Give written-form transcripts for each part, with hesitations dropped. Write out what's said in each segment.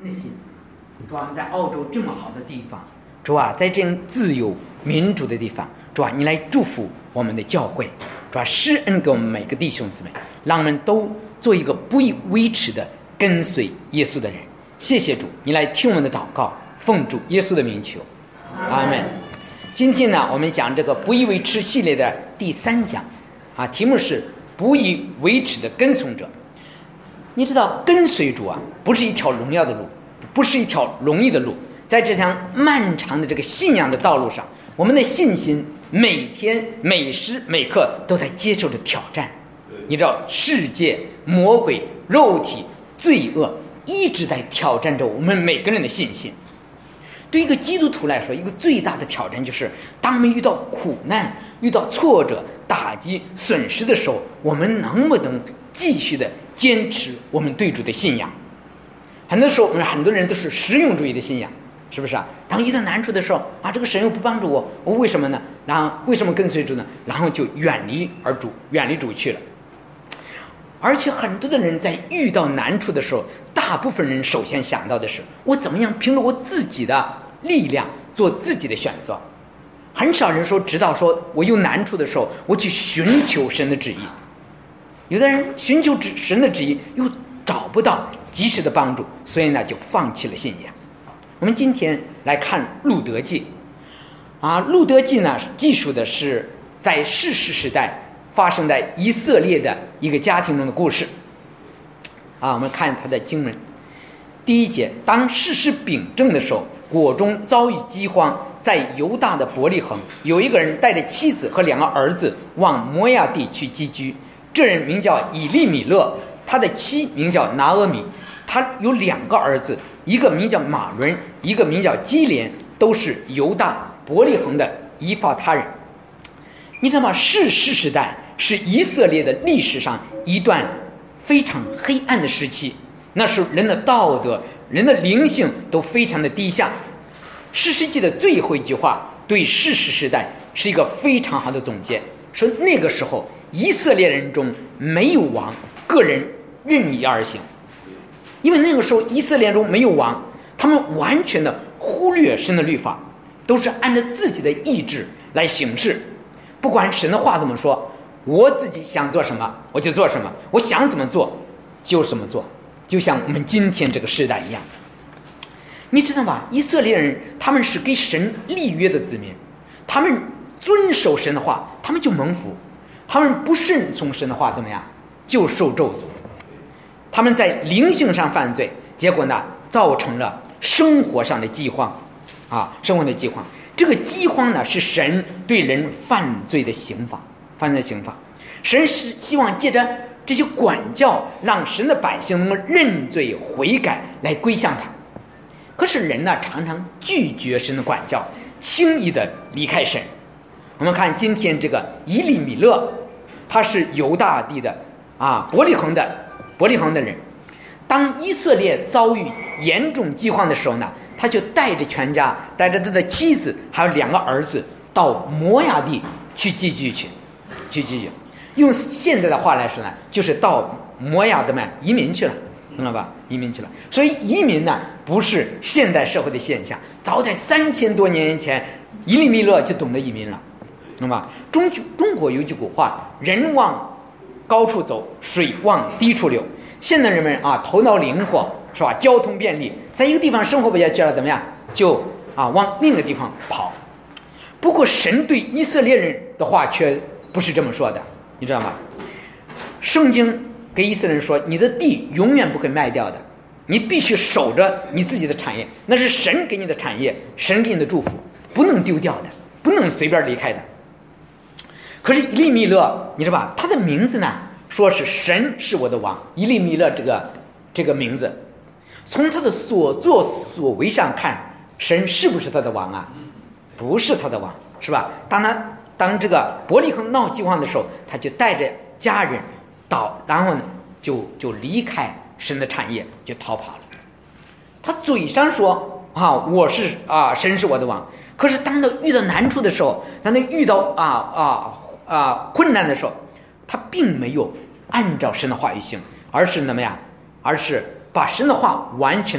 那些主啊，在澳洲这么好的地方，主啊，在这样自由民主的地方，主啊，你来祝福我们的教会，主啊，施恩给我们每个弟兄姊妹，让我们都做一个不以为耻的跟随耶稣的人。谢谢主，你来听我们的祷告，奉主耶稣的名求，阿们。今天呢，我们讲这个不以为耻系列的第3讲啊，题目是不以为耻的跟从者。你知道跟随主啊，不是一条荣耀的路，不是一条容易的路。在这条漫长的这个信仰的道路上，我们的信心每天每时每刻都在接受着挑战。你知道世界、魔鬼、肉体、罪恶一直在挑战着我们每个人的信心。对一个基督徒来说，一个最大的挑战就是当我们遇到苦难、遇到挫折、打击、损失的时候，我们能不能继续的坚持我们对主的信仰。很多时候我们很多人都是实用主义的信仰，是不是啊？当遇到难处的时候啊，这个神又不帮助我，我为什么呢？然后为什么跟随主呢？然后就远离主去了。而且很多的人在遇到难处的时候，大部分人首先想到的是我怎么样凭着我自己的力量做自己的选择。很少人说知道说我有难处的时候我去寻求神的旨意。有的人寻求神的旨意又找不到及时的帮助，所以呢就放弃了信仰。我们今天来看路德记啊，路德记呢记述的是在士师时代发生在以色列的一个家庭中的故事啊。我们看他的经文第1节，当士师秉政的时候，国中遭遇饥荒，在犹大的伯利恒，有一个人带着妻子和2个儿子往摩亚地去寄居。这人名叫以利米勒，他的妻名叫拿俄米，他有2个儿子，一个名叫马伦，一个名叫基连，都是犹大伯利恒的以法他人。你知道吗？士师时代是以色列的历史上一段非常黑暗的时期，那时候人的道德、人的灵性都非常的低下。士师记的最后一句话对士师时代是一个非常好的总结，说那个时候以色列人中没有王，个人任意而行。因为那个时候以色列中没有王，他们完全的忽略神的律法，都是按照自己的意志来行事。不管神的话怎么说，我自己想做什么我就做什么，我想怎么做就怎么做，就像我们今天这个时代一样。你知道吧？以色列人他们是给神立约的子民，他们遵守神的话，他们就蒙福；他们不顺从神的话，怎么样？就受咒诅。他们在灵性上犯罪，结果呢，造成了生活上的饥荒啊，生活的饥荒。这个饥荒呢，是神对人犯罪的刑罚，神是希望借着这些管教，让神的百姓能够认罪悔改，来归向他。可是人呢，常常拒绝神的管教，轻易的离开神。我们看今天这个以利米勒，他是犹大地的伯利恒的人。当以色列遭遇严重饥荒的时候呢，他就带着全家，带着他的妻子还有2个儿子到摩亚地去寄居去。用现在的话来说呢，就是到摩亚的移民去了，懂了吧？移民去了。所以移民呢，不是现代社会的现象，早在3000多年前，以利米勒就懂得移民了，懂吧？中国有句古话，人往高处走，水往低处流。现在人们头脑灵活，是吧？交通便利，在一个地方生活不下去了，怎么样？就往另一个地方跑。不过神对以色列人的话却不是这么说的，你知道吗？圣经给以色列人说，你的地永远不可以卖掉的，你必须守着你自己的产业，那是神给你的产业，神给你的祝福，不能丢掉的，不能随便离开的。可是以利米勒，你知道吧？他的名字呢，说是神是我的王。以利米勒这个名字，从他的所作所为上看，神是不是他的王啊？不是他的王，是吧？当这个伯利恒闹饥荒的时候，他就带着家人然后呢就离开神的产业，就逃跑了。他嘴上说我是神是我的王，可是当他遇到难处的时候，当他遇到困难的时候，他并没有按照神的话语行，而是怎么样？而是把神的话完全的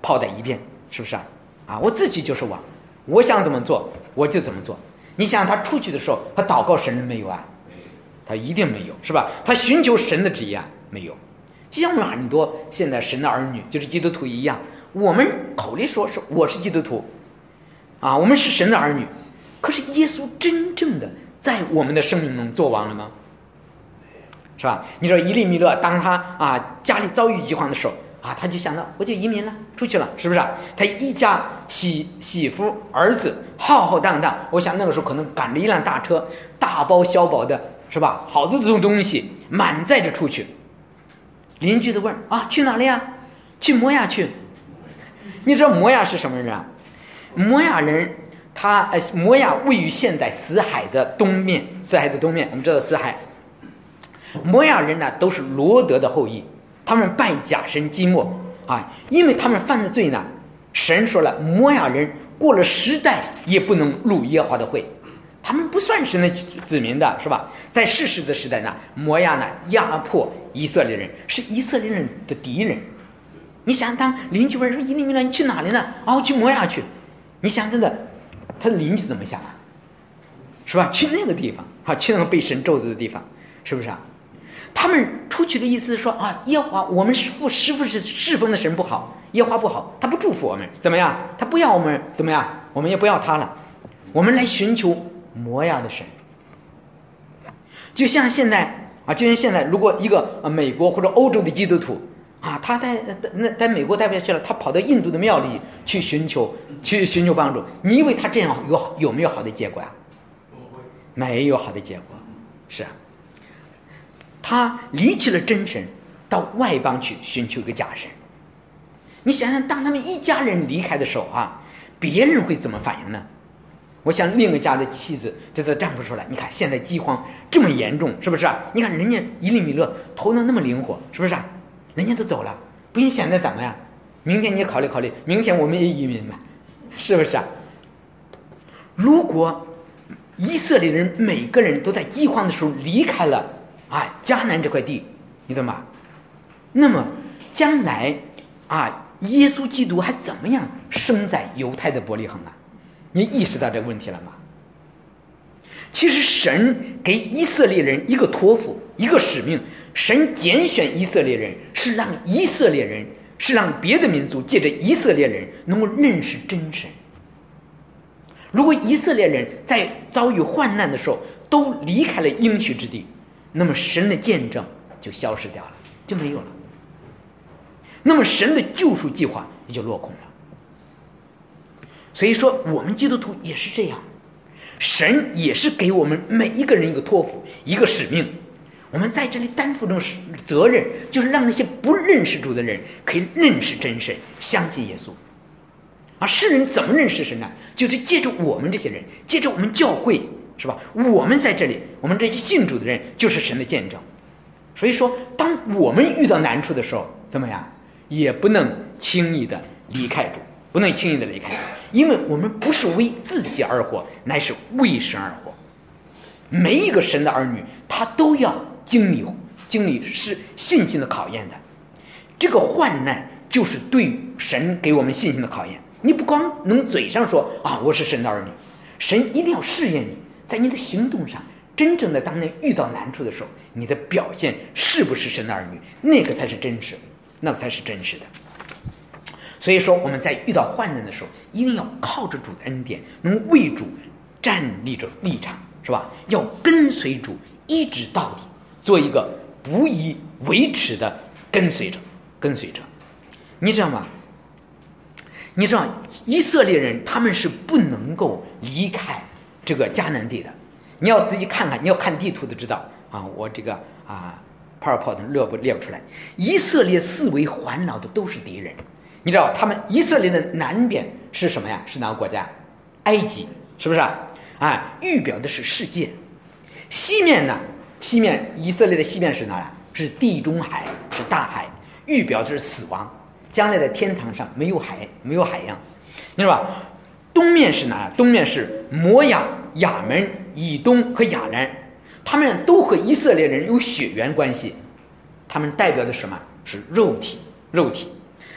抛在一边，是不是啊？我自己就是王，我想怎么做我就怎么做。你想他出去的时候，他祷告神了没有啊？他一定没有，是吧？他寻求神的旨意啊，没有。就像我们很多现在神的儿女，就是基督徒一样，我们口里说是我是基督徒啊，我们是神的儿女，可是耶稣真正的在我们的生命中做王了吗？是吧？你说以利米勒当他家里遭遇饥荒的时候他就想到我就移民了，出去了，是不是他一家媳妇儿子浩浩荡荡，我想那个时候可能赶了一辆大车，大包小包的，是吧？好多这种东西满载着出去。邻居都问去哪里啊？去摩亚去。你知道摩亚是什么人啊？摩亚人摩亚位于现在死海的东面，我们知道死海。摩亚人呢都是罗德的后裔，他们拜假神基莫因为他们犯的罪呢，神说了，摩亚人过了10代也不能入耶和华的会，他们不算神的子民的，是吧？在世世的时代呢，摩亚呢压迫以色列人，是以色列人的敌人。你想当邻居问说以利米勒你去哪里呢？去摩亚去。你想他的邻居怎么想啊？是吧？去那个地方去那个被神咒诅的地方，是不是他们出去的意思是说耶和华我们侍奉的神不好，耶和华不好，他不祝福我们，怎么样？他不要我们怎么样？我们也不要他了，我们来寻求摩亚的神。就像现在如果一个美国或者欧洲的基督徒他在美国待不下去了，他跑到印度的庙里去寻求帮助，你以为他这样有没有好的结果没有好的结果，是他离弃了真神，到外邦去寻求一个假神。你想想，当他们一家人离开的时候别人会怎么反应呢？我想另一个家的妻子对他的丈夫说了，你看现在饥荒这么严重，是不是你看人家以利米勒头脑那么灵活，是不是人家都走了，不行，现在怎么样？明天你也考虑考虑，明天我们也移民嘛，是不是如果以色列人每个人都在饥荒的时候离开了迦南这块地，你懂吗？那么将来耶稣基督还怎么样生在犹太的伯利恒你意识到这个问题了吗？其实神给以色列人一个托付，一个使命，神拣选以色列人是让别的民族借着以色列人能够认识真神。如果以色列人在遭遇患难的时候都离开了应许之地，那么神的见证就消失掉了，就没有了，那么神的救赎计划也就落空了。所以说我们基督徒也是这样，神也是给我们每一个人一个托付，一个使命，我们在这里担负这种责任，就是让那些不认识主的人可以认识真神，相信耶稣。世人怎么认识神呢？就是借着我们这些人，借着我们教会，是吧？我们在这里，我们这些信主的人就是神的见证。所以说当我们遇到难处的时候，怎么样也不能轻易的离开主，因为我们不是为自己而活，乃是为神而活。每一个神的儿女他都要经历是信心的考验的，这个患难就是对神给我们信心的考验。你不光能嘴上说我是神的儿女，神一定要试验你，在你的行动上，真正的当你遇到难处的时候，你的表现是不是神的儿女，那个才是真实的。所以说我们在遇到患难的时候，一定要靠着主的恩典，能为主站立着立场，是吧？要跟随主一直到底，做一个不以为耻的跟随者。你知道吗？你知道以色列人他们是不能够离开这个迦南地的。你要自己看看，你要看地图都知道我这个PowerPoint 列不出来。以色列四围环绕的都是敌人。你知道他们以色列的南边是什么呀？是哪个国家？埃及，是不是预表的是世界。西面以色列的西面是哪里？是地中海，是大海，预表的是死亡，将来的天堂上没有海洋，你知道吧？东面是哪？东面是摩亚、亚门、以东和亚兰，他们都和以色列人有血缘关系，他们代表的什么？是肉体。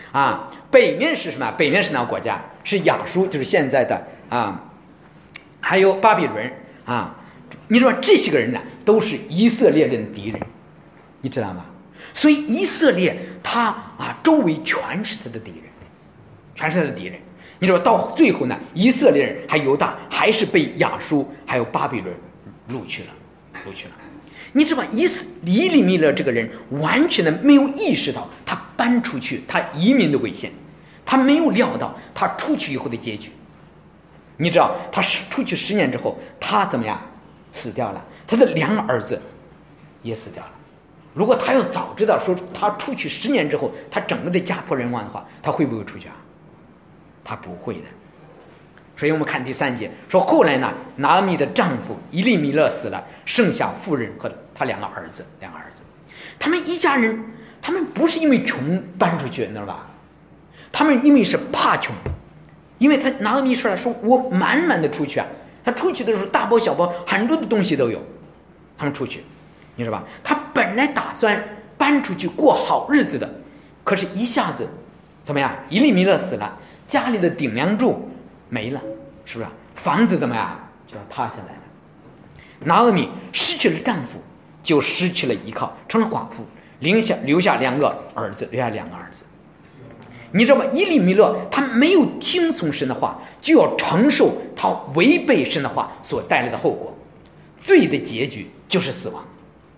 北面是什么？北面是哪个国家？是亚述，就是现在的还有巴比伦你说这些个人呢，都是以色列人的敌人，你知道吗？所以以色列他周围全是他的敌人，全是他的敌人。你说到最后呢，以色列人还犹大还是被亚述还有巴比伦掳去了。你知道吗？以利米勒这个人完全的没有意识到他搬出去他移民的危险，他没有料到他出去以后的结局。你知道他出去10年之后，他怎么样？死掉了，他的2个儿子也死掉了。如果他要早知道说他出去10年之后他整个的家破人亡的话，他会不会出去他不会的。所以我们看第3节说，后来呢，拿俄米的丈夫以利米勒死了，剩下妇人和他2个儿子。他们一家人，他们不是因为穷搬出去，你知道吧？他们因为是怕穷，因为他拿俄米说我满满的出去他出去的时候大包小包，很多的东西都有。他们出去，你知道吧？他本来打算搬出去过好日子的，可是一下子怎么样？以利米勒死了，家里的顶梁柱没了，是不是？房子怎么样？就要塌下来了。拿俄米失去了丈夫，就失去了依靠，成了寡妇，留下2个儿子。你知道吗？以利米勒他没有听从神的话，就要承受他违背神的话所带来的后果。罪的结局就是死亡。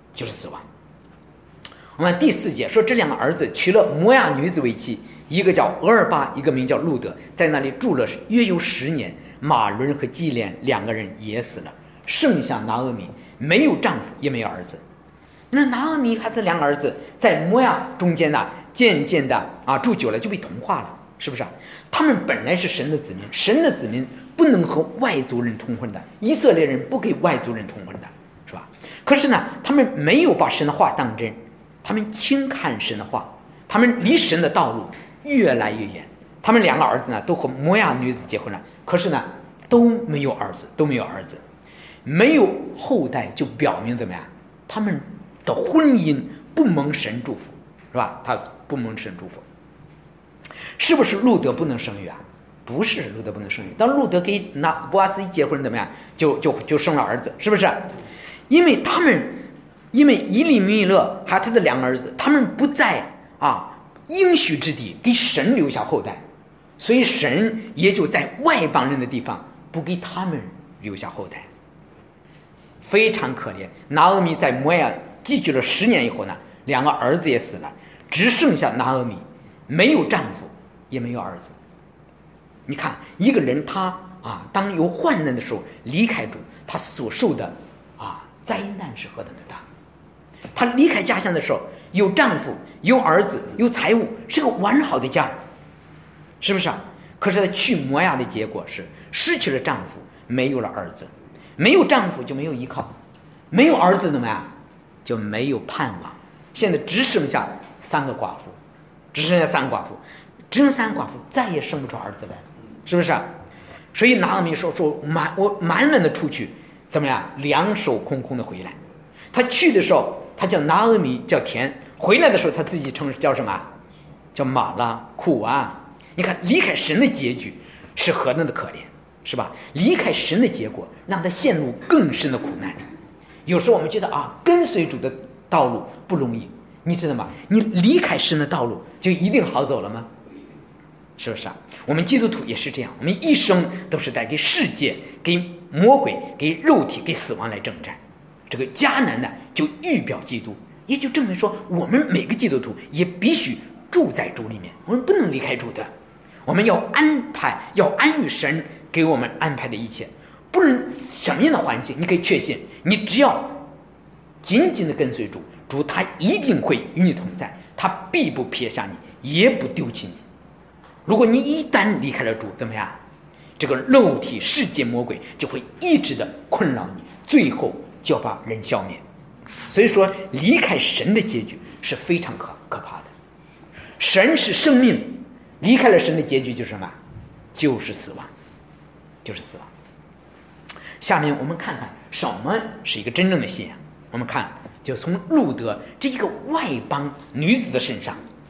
我们第4节说，这2个儿子娶了摩亚女子为妻，一个叫俄尔巴，一个名叫路德，在那里住了约有10年。马伦和基连2个人也死了，剩下拿俄米没有丈夫也没有儿子。那拿俄米和他2个儿子在摩亚中间呢，渐渐的住久了就被同化了，是不是他们本来是神的子民，神的子民不能和外族人通婚的，以色列人不给外族人通婚的，是吧？可是呢，他们没有把神的话当真，他们轻看神的话，他们离神的道路越来越远。他们2个儿子呢，都和摩亚女子结婚了，可是呢，都没有儿子，没有后代，就表明怎么样？他们的婚姻不蒙神祝福，是吧？他不蒙神祝福。是不是路德不能生育不是路德不能生育。当路德给波阿斯一结婚，怎么样？就生了儿子，是不是？因为以利米勒还有他的2个儿子，他们不在应许之地给神留下后代，所以神也就在外邦人的地方不给他们留下后代，非常可怜。拿俄米在摩亚寄居了10年以后呢，2个儿子也死了，只剩下拿俄米没有丈夫也没有儿子。你看一个人他当有患难的时候离开主，他所受的灾难是何等的大。他离开家乡的时候有丈夫有儿子有财物，是个完好的家，是不是可是他去摩亚的结果是失去了丈夫，没有了儿子，没有丈夫就没有依靠，没有儿子怎么样就没有盼望。现在只剩下3个寡妇，只剩下3寡妇再也生不出儿子来了，是不是所以拿俄米说我满满的出去，怎么样2手空空的回来。他去的时候他叫拿俄米，叫田，回来的时候他自己称叫什么？叫马拉苦你看离开神的结局是何等的可怜，是吧？离开神的结果让他陷入更深的苦难里。有时候我们觉得跟随主的道路不容易，你知道吗？你离开神的道路就一定好走了吗？是不是我们基督徒也是这样，我们一生都是在给世界给魔鬼给肉体给死亡来征战。这个迦南呢就预表基督，也就证明说我们每个基督徒也必须住在主里面，我们不能离开主的。我们要安排要安于神给我们安排的一切，不论什么样的环境你可以确信，你只要紧紧的跟随主，主他一定会与你同在，他必不撇下你也不丢弃你。如果你一旦离开了主，怎么样？这个肉体世界魔鬼就会一直的困扰你，最后就要把人消灭。所以说离开神的结局是非常可怕的。神是生命，离开了神的结局就是什么？就是死亡，就是死亡。下面我们看看什么是一个真正的信仰。我们看就从路德这一个外邦女子的身上，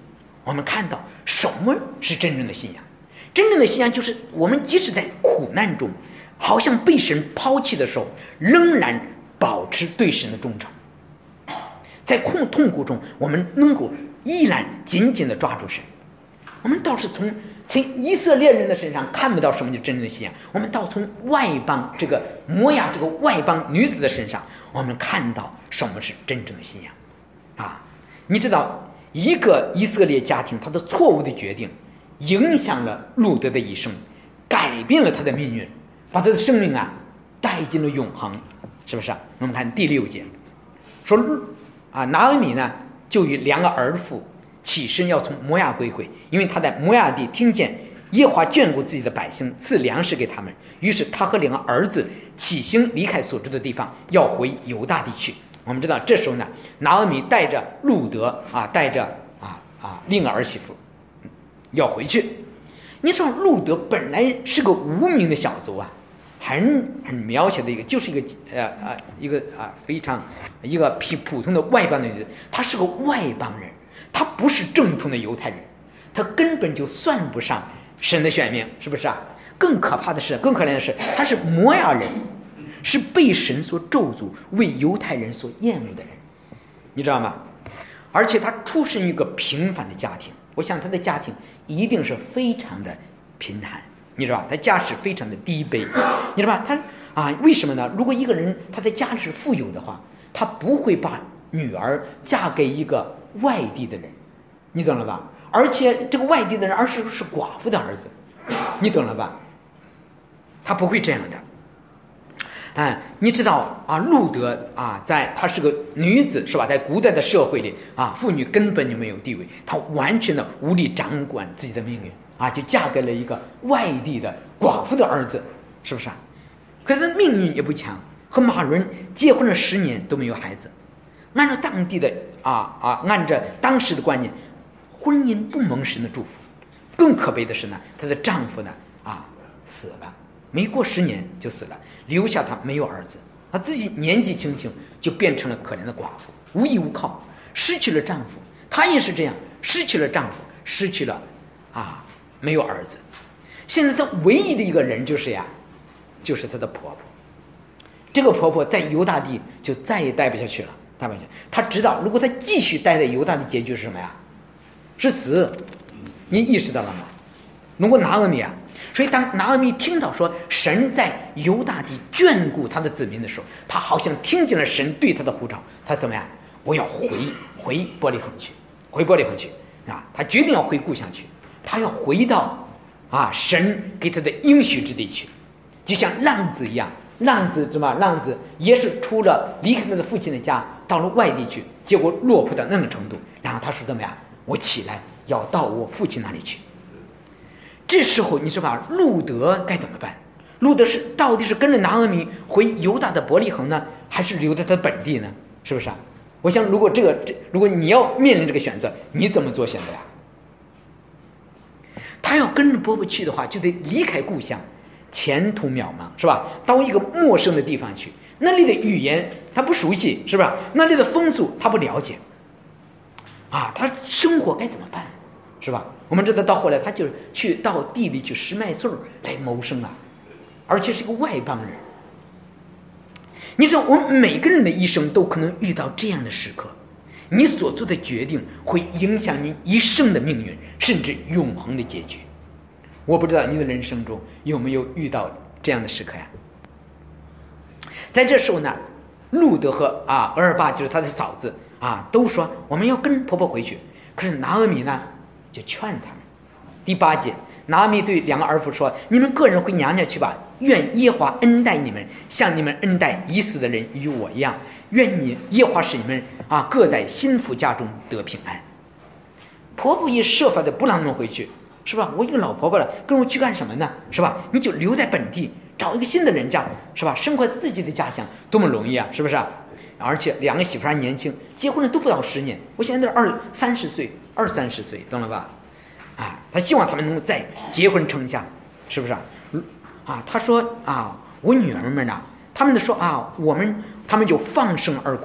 我们看到什么是真正的信仰。真正的信仰就是我们即使在苦难中，好像被神抛弃的时候，仍然保持对神的忠诚。在痛苦中，我们能够依然紧紧地抓住神。我们倒是从以色列人的身上看不到什么叫真正的信仰，我们倒从外邦这个摩亚这个外邦女子的身上，我们看到什么是真正的信仰啊！你知道，一个以色列家庭他的错误的决定，影响了路德的一生，改变了他的命运，把他的生命带进了永恒，是不是啊？我们看第6节，说拿俄米呢就与2个儿妇起身要从摩亚归回，因为他在摩亚地听见耶和华眷顾自己的百姓，赐粮食给他们，于是他和2个儿子起行离开所住的地方，要回犹大地去。我们知道这时候呢，拿俄米带着路德带着另一个儿媳妇要回去。你知道路德本来是个无名的小卒很渺小的一个，就是一个非常一个普通的外邦的女子，她是个外邦人，她不是正统的犹太人，她根本就算不上神的选民，是不是啊？更可怜的是，她是摩亚人，是被神所咒诅、为犹太人所厌恶的人，你知道吗？而且她出身于一个平凡的家庭，我想她的家庭一定是非常的贫寒。你知道吧？他家世非常的低卑，你知道吧？他为什么呢？如果一个人他的家世富有的话，他不会把女儿嫁给一个外地的人，你懂了吧？而且这个外地的人，而是寡妇的儿子，你懂了吧？他不会这样的。你知道路德她是个女子，是吧？在古代的社会里妇女根本就没有地位，她完全的无力掌管自己的命运。就嫁给了一个外地的寡妇的儿子，是不是可是命运也不强，和马伦结婚了10年都没有孩子。按照当地的按照当时的观念，婚姻不蒙神的祝福。更可悲的是呢，她的丈夫呢死了，没过10年就死了，留下她没有儿子。她自己年纪轻轻就变成了可怜的寡妇，无依无靠，失去了丈夫。她也是这样，失去了丈夫，失去了没有儿子。现在她唯一的一个人就是她的婆婆。这个婆婆在犹大地就再也待不下去了，她知道如果她继续待在犹大的结局是什么呀？是死。你意识到了吗？如果拿俄米所以当拿俄米听到说神在犹大地眷顾他的子民的时候，他好像听见了神对他的呼召，他怎么样？我要回伯利恒去，他决定要回故乡去，他要回到神给他的应许之地去，就像浪子一样。浪子也是离开他的父亲的家，到了外地去，结果落魄到那个程度，然后他说怎么样？我起来要到我父亲那里去。这时候你知道路德该怎么办？路德到底是跟着拿俄米回犹大的伯利恒呢，还是留在他本地呢？是不是我想如果你要面临这个选择，你怎么做选择呀？他要跟着伯伯去的话，就得离开故乡，前途渺茫，是吧？到一个陌生的地方去，那里的语言他不熟悉，是吧？那里的风俗他不了解，他生活该怎么办，是吧？我们知道到后来他就是到地里去拾麦穗来谋生而且是个外邦人。你知道我们每个人的一生都可能遇到这样的时刻，你所做的决定会影响你一生的命运，甚至永恒的结局。我不知道你的人生中有没有遇到这样的时刻呀？在这时候呢，路德和俄尔巴就是他的嫂子都说我们要跟婆婆回去，可是拿俄米呢就劝他们。第8节，拿俄米对2个儿妇说：你们个人回娘家去吧，愿耶和华恩待你们，像你们恩待已死的人与我一样，愿耶和华使你们各在新妇家中得平安。婆婆也设法的不让他们回去，是吧？我一个老婆婆了，跟我去干什么呢？是吧？你就留在本地，找一个新的人家，是吧？生活在自己的家乡，多么容易是不是而且2个媳妇还年轻，结婚了都不到10年，我现在都20-30岁，懂了吧？他希望他们能够再结婚成家，是不是他说我女儿们呢，他们说他们就放声而哭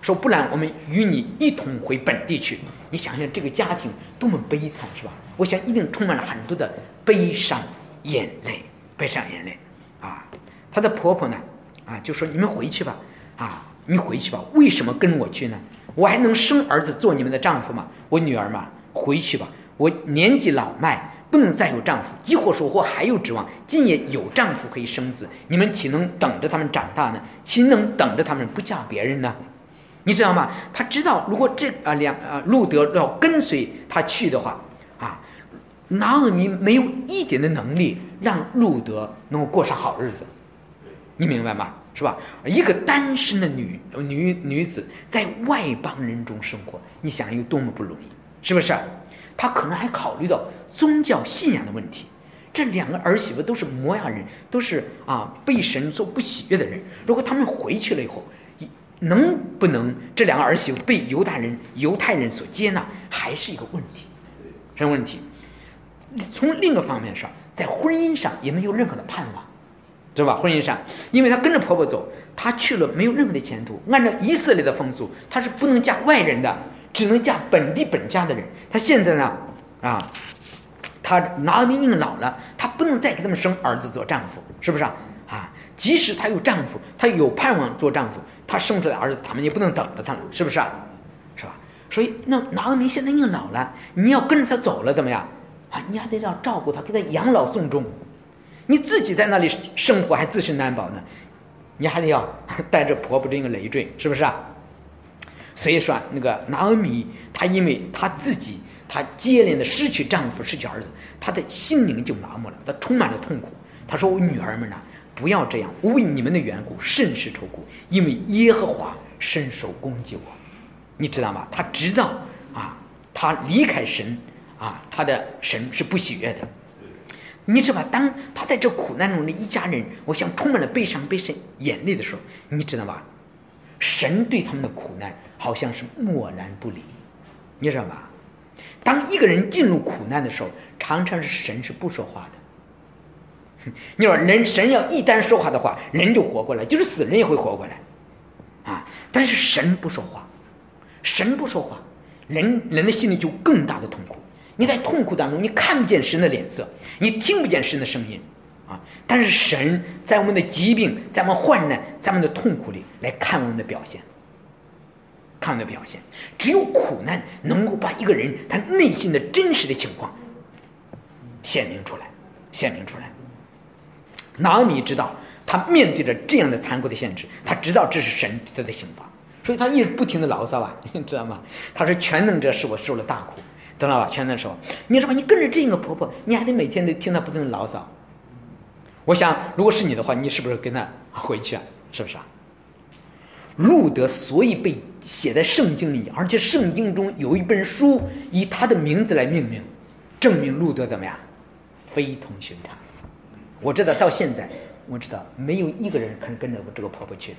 说不然我们与你一同回本地去。你想想这个家庭多么悲惨，是吧？我想一定充满了很多的悲伤眼泪，悲伤眼泪啊！她的婆婆呢就说你们回去吧你回去吧，为什么跟我去呢？我还能生儿子做你们的丈夫吗？我女儿嘛，回去吧，我年纪老迈，不能再有丈夫，即或说我还有指望，今夜有丈夫可以生子，你们岂能等着他们长大呢？岂能等着他们不嫁别人呢？你知道吗？他知道如果路德要跟随他去的话拿俄米没有一点的能力让路德能够过上好日子，你明白吗？是吧？一个单身的女子在外邦人中生活，你想有多么不容易，是不是？他可能还考虑到宗教信仰的问题。这两个儿媳妇都是摩亚人，都是被神所不喜悦的人。如果他们回去了以后，能不能这两个儿媳妇被犹太人所接纳，还是一个问题，什么问题？从另一个方面上，在婚姻上也没有任何的盼望，知道吧？婚姻上，因为她跟着婆婆走，她去了没有任何的前途。按照以色列的风俗，她是不能嫁外人的，只能嫁本家的人。她现在呢她拿俄米已经老了，她不能再给他们生儿子做丈夫，是不是即使她有丈夫，她有盼望做丈夫，她生出来的儿子他们也不能等着他了，是不是？是吧？所以那拿俄米现在已经老了，你要跟着他走了怎么样你还得要照顾他，给他养老送终。你自己在那里生活还自身难保呢，你还得要带着婆婆这个累赘，是不是所以说那个拿俄米她因为她自己她接连的失去丈夫失去儿子，她的心灵就麻木了，她充满了痛苦。她说我女儿们不要这样，我为你们的缘故甚是愁苦，因为耶和华伸手攻击我。你知道吗？她知道她离开神他的神是不喜悦的。你知道吧？当他在这苦难中的一家人，我想充满了悲伤、眼泪的时候，你知道吧？神对他们的苦难好像是默然不理，你知道吧？当一个人进入苦难的时候，常常是神是不说话的。你说神要一旦说话的话，人就活过来，就是死人也会活过来但是神不说话，神不说话，人的心里就更大的痛苦。你在痛苦当中，你看不见神的脸色，你听不见神的声音但是神在我们的疾病，在我们患难，在我们的痛苦里来看我们的表现，只有苦难能够把一个人他内心的真实的情况显明出来。拿俄米知道他面对着这样的残酷的现实，他知道这是神对他的刑罚，所以他一直不停的牢骚你知道吗？他说全能者使我受了大苦，知道吧？全能手，你知道吧？你跟着这个婆婆，你还得每天都听她不停的牢骚。我想，如果是你的话，你是不是跟她回去是不是路德所以被写在圣经里，而且圣经中有一本书以他的名字来命名，证明路德怎么样？非同寻常。我知道到现在，我知道没有一个人肯跟着我这个婆婆去的。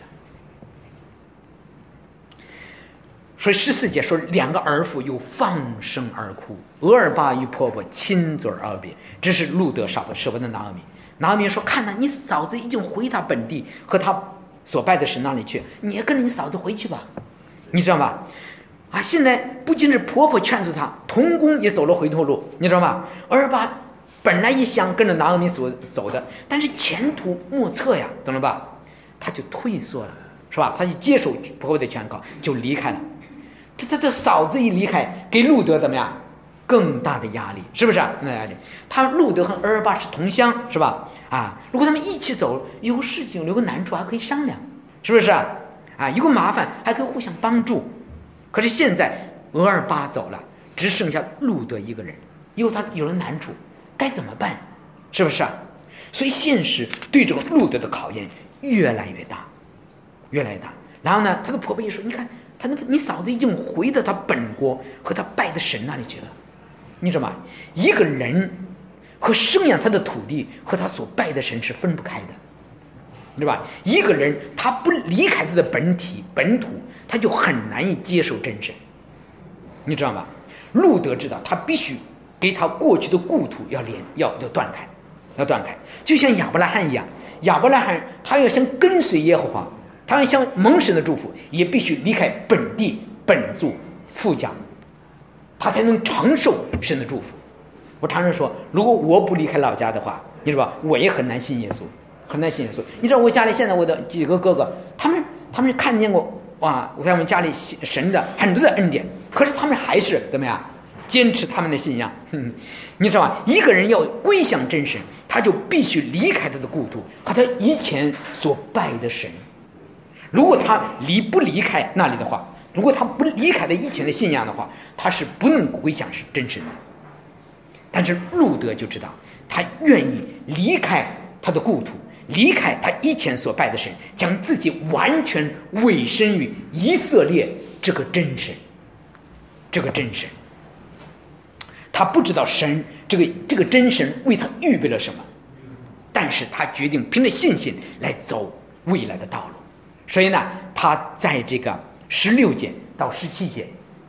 所以14节说，两个儿妇又放声而哭，俄尔巴与婆婆亲嘴而别，这是路德舍不得拿俄米。拿俄米说：“看你嫂子已经回他本地和他所拜的神那里去，你也跟着你嫂子回去吧。”你知道吗？现在不仅是婆婆劝阻他，同工也走了回头路，你知道吗？俄尔巴本来也想跟着拿俄米所走的，但是前途莫测呀，懂了吧？他就退缩了，是吧？他就接受婆婆的劝告，就离开了。他的嫂子一离开，给路德怎么样？更大的压力，是不是更大的压力？路德和俄尔巴是同乡，是吧？如果他们一起走，有事情有个难处还可以商量，是不是有个麻烦还可以互相帮助。可是现在俄尔巴走了，只剩下路德一个人，他有了难处，该怎么办？是不是所以现实对这个路德的考验越来越大。然后呢，他的婆婆也说：“你看。”你嫂子已经回到他本国和他拜的神那里去了，你知道吗？一个人和生养他的土地和他所拜的神是分不开的，对吧？一个人他不离开他的本土，他就很难以接受真神，你知道吗？路德知道他必须给他过去的故土要断开，就像亚伯拉罕一样，亚伯拉罕他要想跟随耶和华， 他要想蒙神的祝福，也必须离开本地本族父家，他才能承受神的祝福。我常常说，如果我不离开老家的话，你知道吧，我也很难信耶稣，很难信耶稣。你知道我家里现在我的几个哥哥，他们看见过哇，我在我们家里神的很多的恩典，可是他们还是怎么样坚持他们的信仰。你知道吧，一个人要归向真神，他就必须离开他的故土和他以前所拜的神。如果他不离开那里的话，如果他不离开他以前的信仰的话，他是不能归向真神的。但是路德就知道，他愿意离开他的故土，离开他以前所拜的神，将自己完全委身于以色列这个真神。他不知道神这个真神为他预备了什么，但是他决定凭着信心来走未来的道路。所以呢，他在这个16节到17节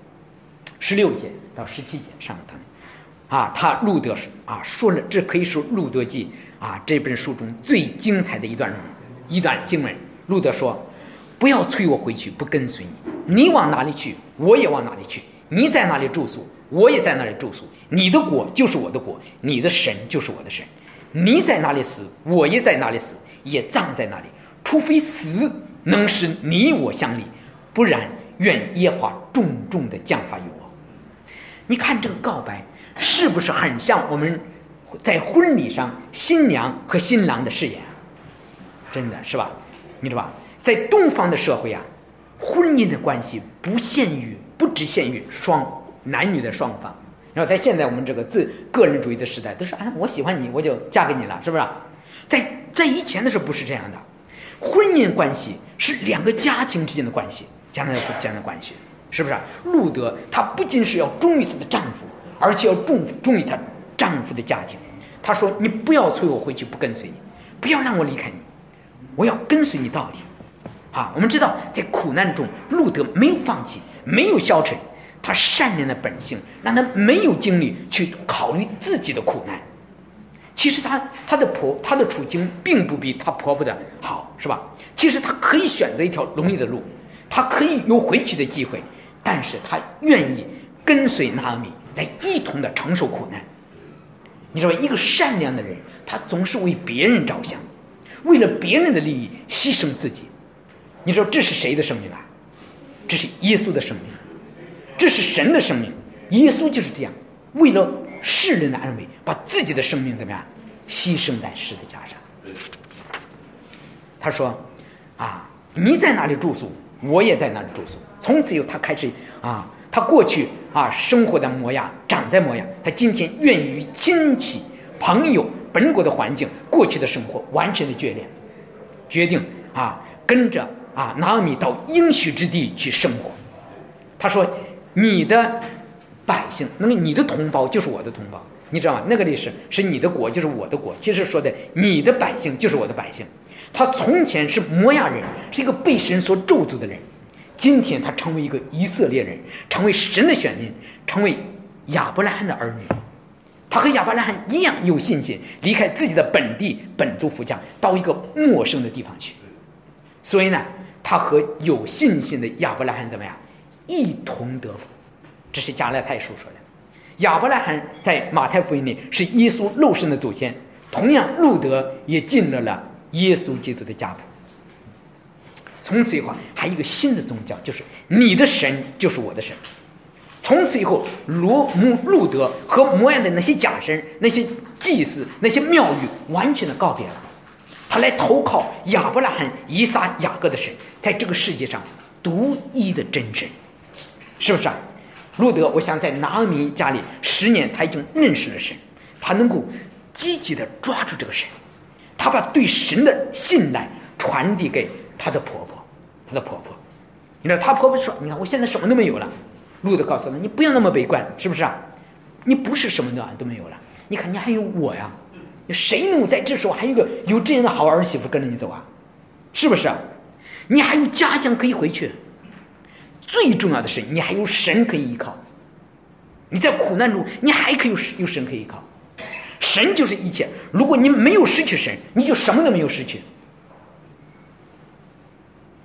上头他路德说了，这可以说路德记这本书中最精彩的一段经文。路德说：“不要催我回去，不跟随你。你往哪里去，我也往哪里去；你在哪里住宿，我也在哪里住宿。你的国就是我的国，你的神就是我的神。你在哪里死，我也在哪里死，也葬在哪里。除非死能使你我相离，不然愿耶和华重重的降罚于我。”你看这个告白是不是很像我们在婚礼上新娘和新郎的誓言？真的是吧？你知道吧？在东方的社会婚姻的关系不只限于男女的双方。然后在现在我们这个个人主义的时代，都是我喜欢你，我就嫁给你了，是不是？在以前的时候不是这样的，婚姻关系是两个家庭之间的关系，这样的关系，是不是？路德她不仅是要忠于她的丈夫，而且要忠于她丈夫的家庭。她说：“你不要催我回去，不跟随你，不要让我离开你，我要跟随你到底。”我们知道，在苦难中，路德没有放弃，没有消沉，他善良的本性让他没有精力去考虑自己的苦难。其实他的处境并不比他婆婆的好，是吧？其实他可以选择一条容易的路，他可以有回去的机会，但是他愿意跟随拿俄米来一同的承受苦难。你知道，一个善良的人，他总是为别人着想，为了别人的利益牺牲自己。你知道这是谁的生命啊？这是耶稣的生命，这是神的生命。耶稣就是这样，为了世人的安危，把自己的生命怎么样牺牲在十字架上。他说：“你在哪里住宿，我也在哪里住宿。”从此以后，他开始他过去生活在摩亚，长在摩亚，他今天愿意与亲戚、朋友、本国的环境、过去的生活完全的决裂，决定跟着拿俄米到应许之地去生活。他说：“你的百姓，那么你的同胞就是我的同胞，你知道吗？那个历史是你的国就是我的国，其实说的你的百姓就是我的百姓。他从前是摩亚人，是一个被神所咒诅的人，今天他成为一个以色列人，成为神的选民，成为亚伯拉罕的儿女。他和亚伯拉罕一样有信心，离开自己的本地本族父家，到一个陌生的地方去。所以呢，他和有信心的亚伯拉罕怎么样一同得福。这是加拉太书说的。亚伯拉罕在马太福音里是耶稣肉身的祖先，同样路德也进入了耶稣基督的家谱。从此以后还有一个新的宗教，就是你的神就是我的神。从此以后，路德和摩亚的那些假神、那些祭司、那些庙宇完全的告别了，他来投靠亚伯拉罕、以撒、雅各的神，在这个世界上独一的真神，是不是啊？路德，我想在拿俄米家里10年，他已经认识了神，他能够积极的抓住这个神，他把对神的信赖传递给他的婆婆。你知道，他婆婆说：“你看，我现在什么都没有了。”路德告诉他：“你不要那么悲观，是不是啊？你不是什么都没有了，你看你还有我呀！谁能够在这时候还有这样的好儿媳妇跟着你走啊？是不是啊？你还有家乡可以回去。最重要的是，你还有神可以依靠。你在苦难中，你还可以有神可以依靠。神就是一切。如果你没有失去神，你就什么都没有失去。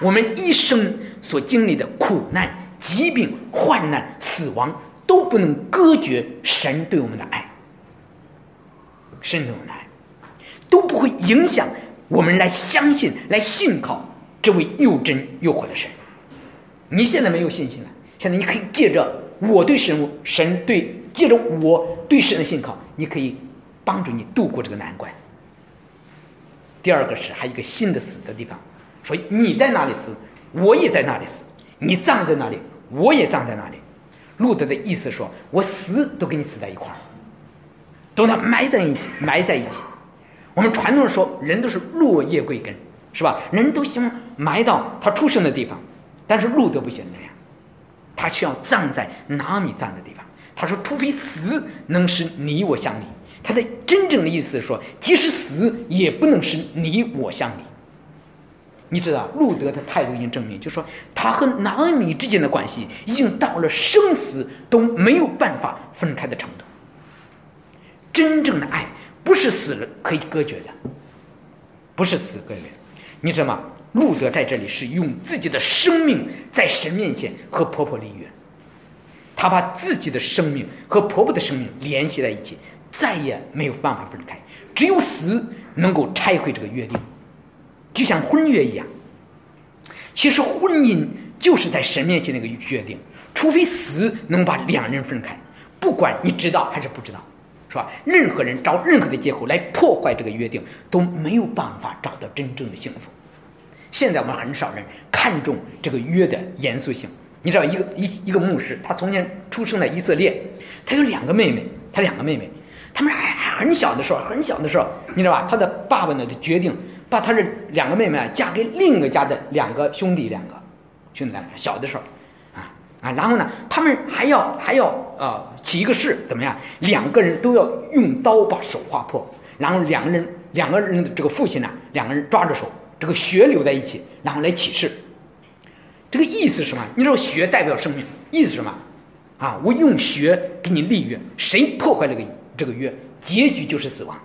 我们一生所经历的苦难、疾病、患难、死亡，都不能隔绝神对我们的爱。神对我们的爱都不会影响我们来相信、来信靠这位又真又活的神。你现在没有信心了，现在你可以借着我对借着我对神的信靠，你可以帮助你度过这个难关。第二个是还有一个新的死的地方，所以你在哪里死，我也在那里死；你葬在哪里，我也葬在哪里。路德的意思说，我死都跟你死在一块儿，都他埋在一起。我们传统说人都是落叶归根，是吧？人都希望埋到他出生的地方，但是路德不行那样，他需要葬在拿米葬的地方。他说除非死能使你我相离，他的真正的意思是说，即使死也不能使你我相离。你知道路德的态度已经证明，就是说他和拿俄米之间的关系已经到了生死都没有办法分开的程度。真正的爱不是死了可以隔绝的，不是死隔绝的。你知道吗？路德在这里是用自己的生命在神面前和婆婆立约，他把自己的生命和婆婆的生命联系在一起，再也没有办法分开，只有死能够拆毁这个约定，就像婚约一样。其实婚姻就是在神面前那个约定，除非死能把两人分开，不管你知道还是不知道，是吧？任何人找任何的借口来破坏这个约定，都没有办法找到真正的幸福。现在我们很少人看重这个约的严肃性。你知道一个牧师，他从前出生在以色列，他有两个妹妹，他们还很小的时候，你知道吧？他的爸爸呢就决定把他这两个妹妹嫁给另一个家的两个兄弟，小的时候然后呢，他们还要起一个誓，怎么样？两个人都要用刀把手划破，然后两个人的这个父亲呢，两个人抓着手，这个血流在一起，然后来起誓。这个意思是什么？你知道血代表生命，意思是什么？我用血给你立约，谁破坏这个约，结局就是死亡，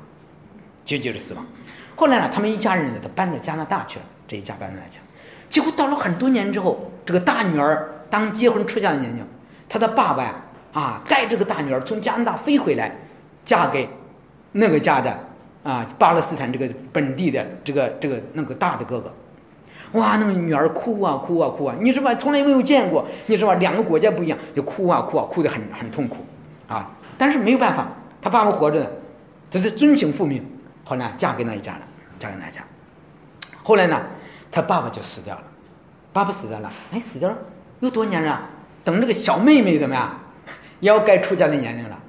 后来呢，他们一家人呢都搬到加拿大去了，这一家搬到加拿大，结果到了很多年之后，这个大女儿当结婚出嫁的年龄，她的爸爸带这个大女儿从加拿大飞回来，嫁给那个家的巴勒斯坦这个本地的那个大的哥哥。哇，那个女儿哭啊，你是吧？从来没有见过，你是吧？两个国家不一样，就哭得很痛苦但是没有办法，他爸爸活着呢，他是遵行父命，后来嫁给那一家。后来呢，他爸爸就死掉了，死掉了，有多年了？等这个小妹妹怎么样，也要该出嫁的年龄了，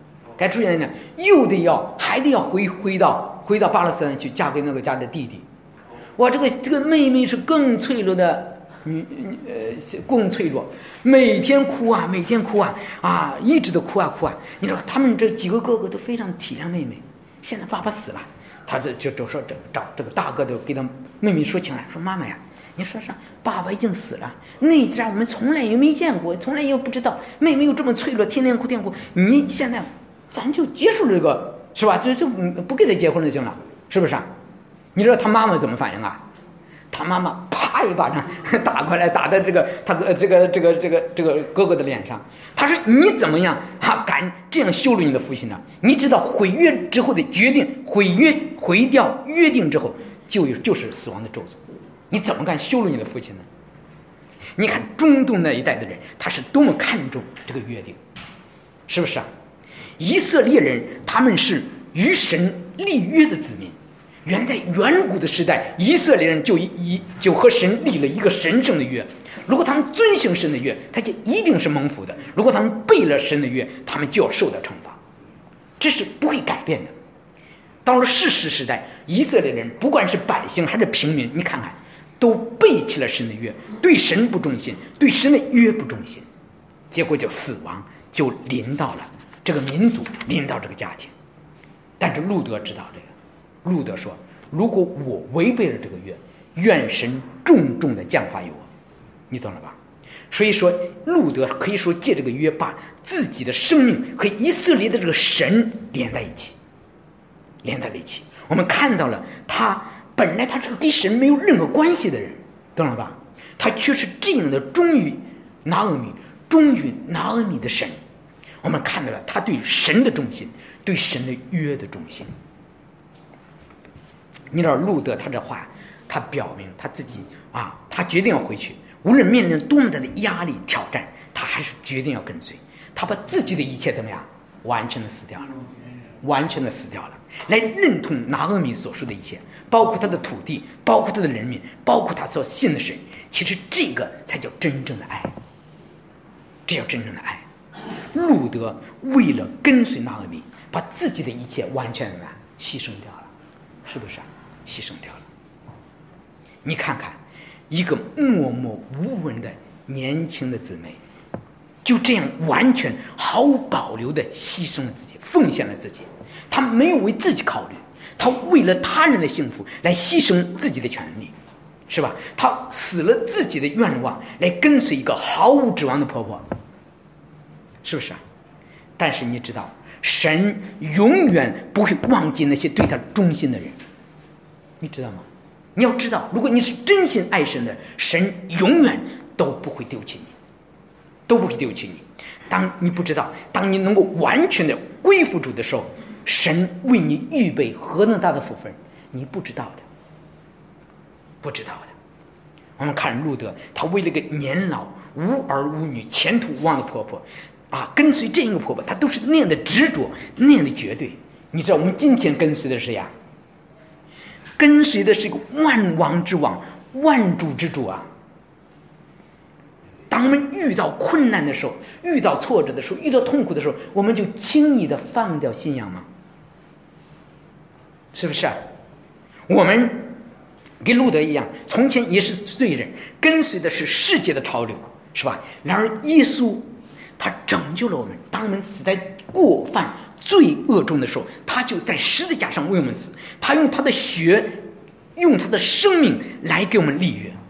还得要回到巴勒斯坦去，嫁给那个家的弟弟。哇，这个妹妹是更脆弱的更脆弱，每天哭一直都哭。你知道他们这几个哥哥都非常体谅妹妹。现在爸爸死了，他就说找这个大哥都给他妹妹说情了，说妈妈呀，你说爸爸已经死了，那家我们从来也没见过，从来也不知道妹妹又这么脆弱，天天哭，你现在咱就结束这个，是吧？就不给他结婚就行了，是不是你知道他妈妈怎么反应他妈妈啪一巴掌打过来，打在这个哥哥的脸上。他说：“你怎么样敢这样羞辱你的父亲呢？你知道毁约之后的决定，毁掉约定之后，就是死亡的咒诅。你怎么敢羞辱你的父亲呢？你看中东那一代的人，他是多么看重这个约定，是不是以色列人他们是与神立约的子民。远在远古的时代，以色列人就和神立了一个神圣的约。如果他们遵行神的约，他就一定是蒙福的；如果他们背了神的约，他们就要受到惩罚，这是不会改变的。到了士师时代，以色列人不管是百姓还是平民，你看看，都背弃了神的约，对神不忠心，对神的约不忠心，结果就死亡就临到了这个民族，临到这个家庭。但是路德知道这个。路德说，如果我违背了这个约，愿神重重的降罚于我。你懂了吧？所以说路德可以说借这个约把自己的生命和以色列的这个神连在了一起。我们看到了他本来他是个跟神没有任何关系的人，懂了吧？ 他却是这样的忠于拿俄米的神。我们看到了他对神的忠心，对神的约的忠心。你知道路德他这话，他表明他自己他决定要回去，无论面临多么大的压力挑战，他还是决定要跟随。他把自己的一切怎么样，完全的死掉了，来认同拿俄米所说的一切，包括他的土地，包括他的人民，包括他所信的神。其实这个才叫真正的爱，这叫真正的爱。路德为了跟随拿俄米，把自己的一切完全的牺牲掉了，是不是牺牲掉了。你看看一个默默无闻的年轻的姊妹，就这样完全毫无保留的牺牲了自己，奉献了自己。他没有为自己考虑，他为了他人的幸福来牺牲自己的权利，是吧？他死了自己的愿望来跟随一个毫无指望的婆婆，是不是？但是你知道，神永远不会忘记那些对他忠心的人，你知道吗？你要知道，如果你是真心爱神的，神永远都不会丢弃你，当你不知道，当你能够完全的归附主的时候，神为你预备何等大的福分，你不知道的。我们看路德，他为了一个年老无儿无女前途无望的婆婆跟随这样一个婆婆，他都是那样的执着，那样的绝对。你知道我们今天跟随的是谁呀？跟随的是一个万王之王，万主之主啊。当我们遇到困难的时候，遇到挫折的时候，遇到痛苦的时候，我们就轻易的放掉信仰吗？是不是我们跟路德一样，从前也是罪人，跟随的是世界的潮流，是吧？然而耶稣他拯救了我们，当我们死在过犯罪恶中的时候，他就在十字架上为我们死，他用他的血，用他的生命来给我们立约。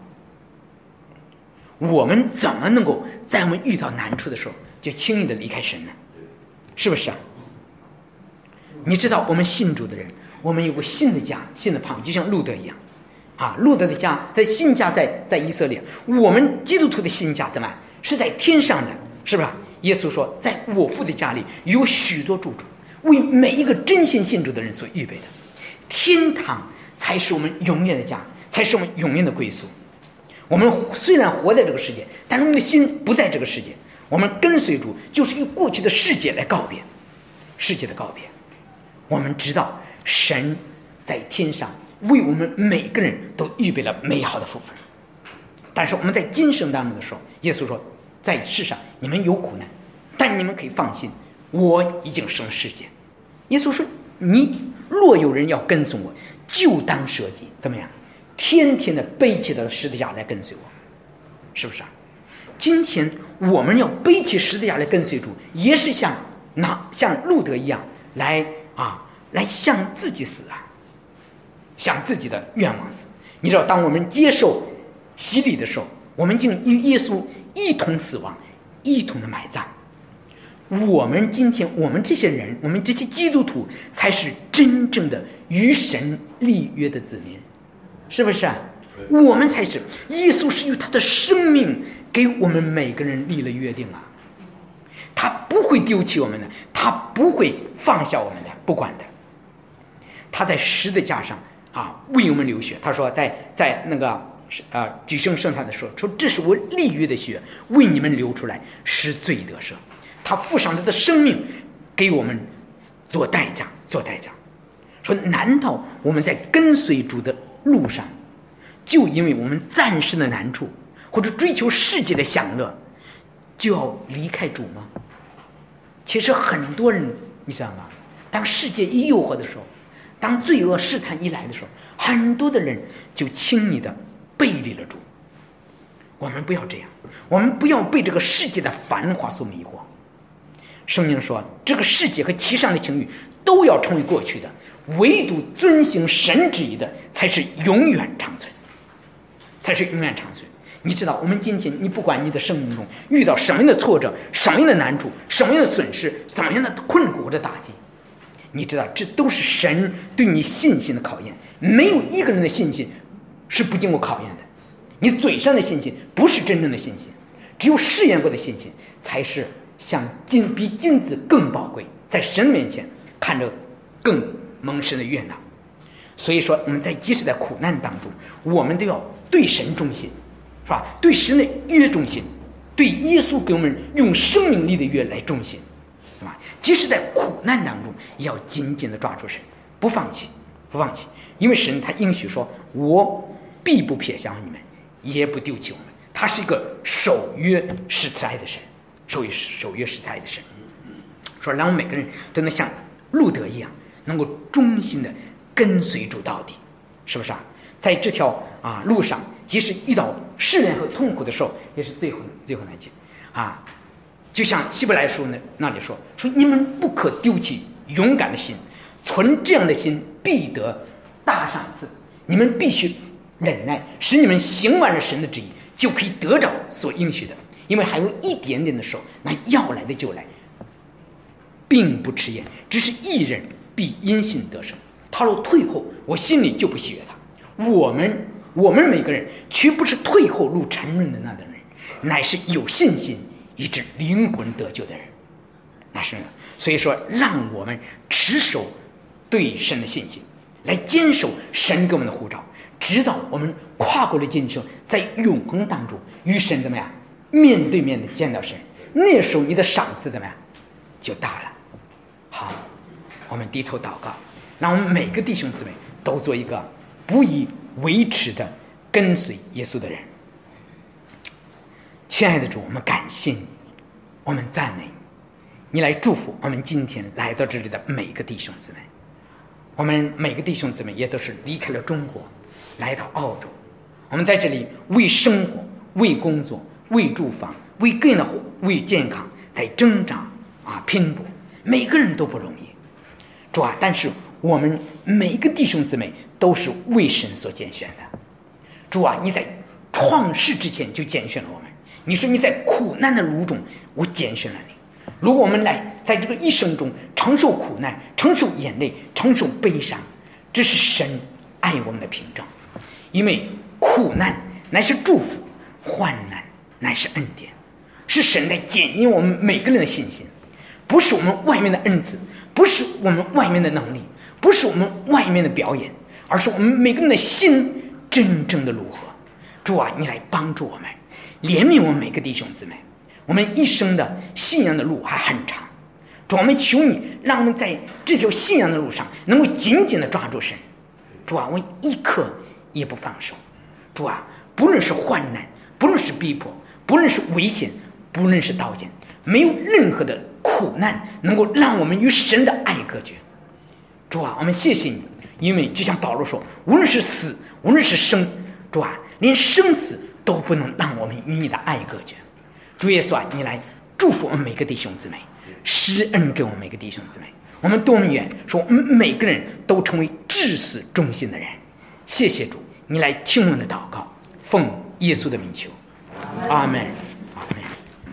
我们怎么能够在我们遇到难处的时候就轻易的离开神呢？是不是你知道我们信主的人，我们有个新的家，新的盼望，就像路德一样路德的家在新家在以色列，我们基督徒的新家怎么是在天上的，是吧？耶稣说，在我父的家里有许多住处，为每一个真心信主的人所预备的。天堂才是我们永远的家，才是我们永远的归宿。我们虽然活在这个世界，但是我们的心不在这个世界。我们跟随主，就是与过去的世界来告别，世界的告别。我们知道神在天上为我们每个人都预备了美好的福分。但是我们在今生当中的时候，耶稣说，在世上你们有苦难，但你们可以放心，我已经胜了世界。耶稣说，你若有人要跟从我，就当舍己，怎么样？天天的背起的十字架来跟随我，是不是今天我们要背起十字架来跟随主，也是像路德一样来向自己死向自己的愿望死。你知道，当我们接受洗礼的时候，我们就与耶稣一同死亡，一同的埋葬。我们今天，我们这些人，我们这些基督徒，才是真正的与神立约的子民，是不是我们才是。耶稣是用他的生命给我们每个人立了约定他不会丢弃我们的，他不会放下我们的，不管的。他在十字架上为我们流血。他说在那个举行圣餐的时候说，这是我立约的血，为你们流出来，使罪得赦。他付上他的生命给我们做代价。说难道我们在跟随主的路上，就因为我们暂时的难处或者追求世界的享乐，就要离开主吗？其实很多人，你知道吗？当世界一诱惑的时候，当罪恶试探一来的时候，很多的人就轻易的背离了主。我们不要这样，我们不要被这个世界的繁华所迷惑。圣经说，这个世界和其上的情欲都要成为过去的，唯独遵行神旨意的才是永远长存。你知道，我们今天，你不管你的生命中遇到什么样的挫折，什么样的难处，什么样的损失，什么样的困苦或者打击，你知道，这都是神对你信心的考验。没有一个人的信心是不经过考验的。 你嘴上的信心不是真正的信心，只有试验过的信心才是比金子更宝贵，在神面前看着更蒙神的悦纳。所以说我们即使在苦难当中，我们都要对神忠心，是吧？对神的约忠心，对耶稣给我们用生命力的约来忠心，是吧？即使在苦难当中也要紧紧的抓住神，不放弃，因为神他应许说，我必不撇下你们，也不丢弃我们。他是一个守约施慈爱的神，守约施慈爱的神，说让我们每个人都能像路德一样，能够忠心的跟随主到底，是不是啊？在这条路上，即使遇到试炼和痛苦的时候，也是最后那句啊，就像希伯来书那里说你们不可丢弃勇敢的心，存这样的心必得大赏赐。你们必须忍耐，使你们行完了神的旨意，就可以得着所应许的。因为还有一点点的时候，那要来的就来，并不迟延，只是一人必因信得生。他若退后，我心里就不喜悦他。我们每个人却不是退后路沉沦的那等人，乃是有信心以致灵魂得救的人。那是所以说，让我们持守对神的信心，来坚守神给我们的呼召，直到我们跨过了今生，在永恒当中与神怎么样面对面的见到神，那时候你的赏赐怎么样就大了。好，我们低头祷告，让我们每个弟兄姊妹都做一个不以为耻的跟随耶稣的人。亲爱的主，我们感谢你，我们赞美你，你来祝福我们今天来到这里的每个弟兄姊妹。我们每个弟兄姊妹也都是离开了中国来到澳洲，我们在这里为生活、为工作、为住房、为个人的为健康在挣扎拼搏，每个人都不容易，主啊！但是我们每个弟兄姊妹都是为神所拣选的，主啊！你在创世之前就拣选了我们，你说你在苦难的路中我拣选了你。如果我们在这个一生中承受苦难、承受眼泪、承受悲伤，这是神爱我们的凭证。因为苦难乃是祝福，患难乃是恩典，是神在检验我们每个人的信心，不是我们外面的恩赐，不是我们外面的能力，不是我们外面的表演，而是我们每个人的心真正的如何。主啊，你来帮助我们，怜悯我们每个弟兄姊妹。我们一生的信仰的路还很长，主啊，我们求你让我们在这条信仰的路上能够紧紧的抓住神。主啊，我一刻也不放手。主啊，不论是患难，不论是逼迫，不论是危险，不论是刀剑，没有任何的苦难能够让我们与神的爱隔绝。主啊，我们谢谢你，因为就像保罗说，无论是死，无论是生，主啊，连生死都不能让我们与你的爱隔绝。主耶稣啊，你来祝福我们每个弟兄姊妹，施恩给我们每个弟兄姊妹。我们多么愿说我们每个人都成为至死忠心的人。谢谢主，你来听我们的祷告，奉耶稣的名求，阿们。